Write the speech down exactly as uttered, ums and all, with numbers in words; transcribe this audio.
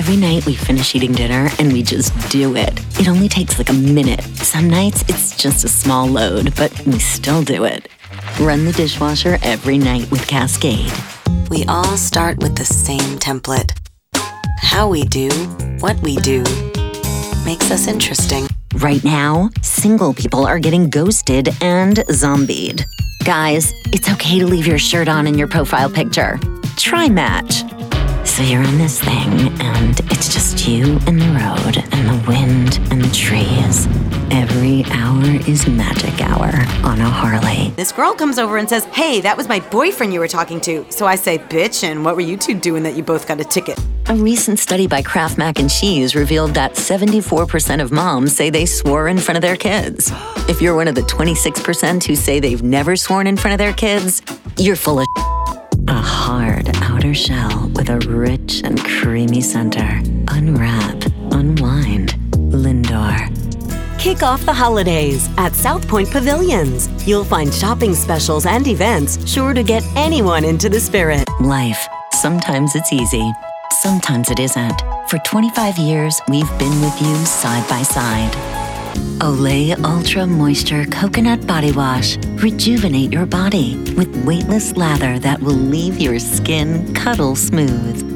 Every night we finish eating dinner and we just do it. It only takes like a minute. Some nights it's just a small load, but we still do it. Run the dishwasher every night with Cascade. We all start with the same template. How we do what we do makes us interesting. Right now, single people are getting ghosted and zombied. Guys, it's okay to leave your shirt on in your profile picture. Try Match. So you're on this thing, and it's just you and the road and the wind and the trees. Every hour is magic hour on a Harley. This girl comes over and says, hey, that was my boyfriend you were talking to. So I say, bitch, and what were you two doing that you both got a ticket? A recent study by Kraft Mac and Cheese revealed that seventy-four percent of moms say they swore in front of their kids. If you're one of the twenty-six percent who say they've never sworn in front of their kids, you're full of A hard outer shell with a rich and creamy center. Unwrap, unwind, Lindor. Kick off the holidays at South Point Pavilions. You'll find shopping specials and events sure to get anyone into the spirit. Life, sometimes it's easy, sometimes it isn't. For twenty-five years, we've been with you side by side. Olay Ultra Moisture Coconut Body Wash. Rejuvenate your body with weightless lather that will leave your skin cuddle smooth.